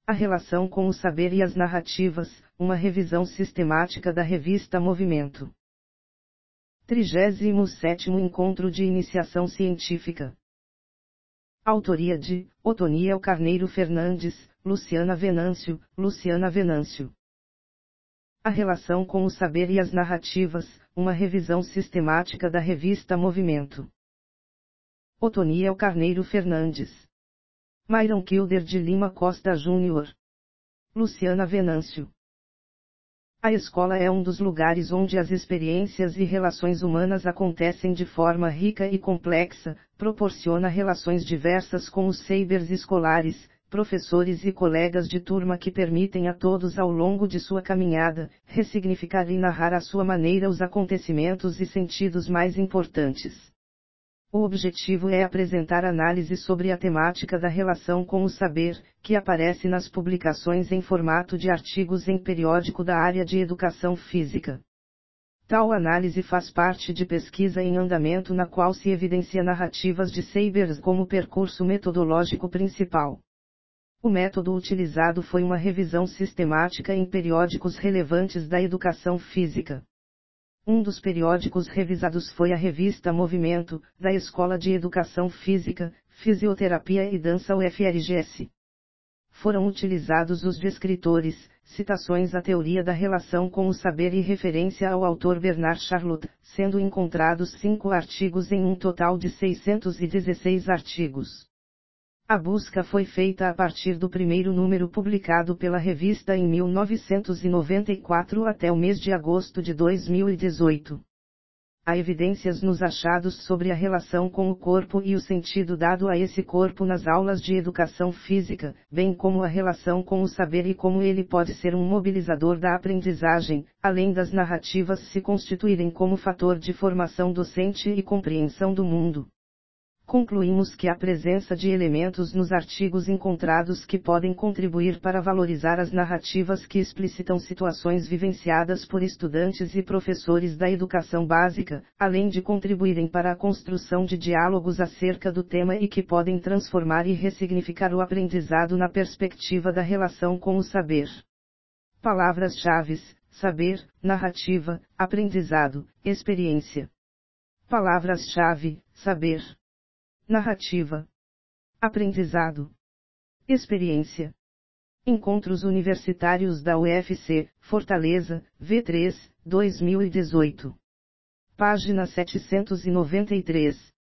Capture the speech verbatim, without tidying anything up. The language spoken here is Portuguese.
A relação com o saber e as narrativas, uma revisão sistemática da revista Movimento. trigésimo sétimo Encontro de Iniciação Científica. Autoria de Otoniel Carneiro Fernandes, Luciana Venâncio, Luciana Venâncio. A relação com o saber e as narrativas, uma revisão sistemática da revista Movimento. Otoniel Carneiro Fernandes. Myron Kilder de Lima Costa Júnior. Luciana Venâncio. A escola é um dos lugares onde as experiências e relações humanas acontecem de forma rica e complexa, proporciona relações diversas com os sabers escolares, professores e colegas de turma que permitem a todos ao longo de sua caminhada, ressignificar e narrar à sua maneira os acontecimentos e sentidos mais importantes. O objetivo é apresentar análise sobre a temática da relação com o saber, que aparece nas publicações em formato de artigos em periódico da área de educação física. Tal análise faz parte de pesquisa em andamento na qual se evidencia narrativas de sabers como percurso metodológico principal. O método utilizado foi uma revisão sistemática em periódicos relevantes da educação física. Um dos periódicos revisados foi a revista Movimento, da Escola de Educação Física, Fisioterapia e Dança U F R G S. Foram utilizados os descritores, citações à teoria da relação com o saber e referência ao autor Bernard Charlotte, sendo encontrados cinco artigos em um total de seiscentos e dezesseis artigos. A busca foi feita a partir do primeiro número publicado pela revista em mil novecentos e noventa e quatro até o mês de agosto de dois mil e dezoito. Há evidências nos achados sobre a relação com o corpo e o sentido dado a esse corpo nas aulas de educação física, bem como a relação com o saber e como ele pode ser um mobilizador da aprendizagem, além das narrativas se constituírem como fator de formação docente e compreensão do mundo. Concluímos que a presença de elementos nos artigos encontrados que podem contribuir para valorizar as narrativas que explicitam situações vivenciadas por estudantes e professores da educação básica, além de contribuírem para a construção de diálogos acerca do tema e que podem transformar e ressignificar o aprendizado na perspectiva da relação com o saber. Palavras-chave: saber, narrativa, aprendizado, experiência. Palavras-chave: saber, narrativa, aprendizado, experiência. Encontros Universitários da U F C, Fortaleza, V três, dois mil e dezoito. Página setecentos e noventa e três.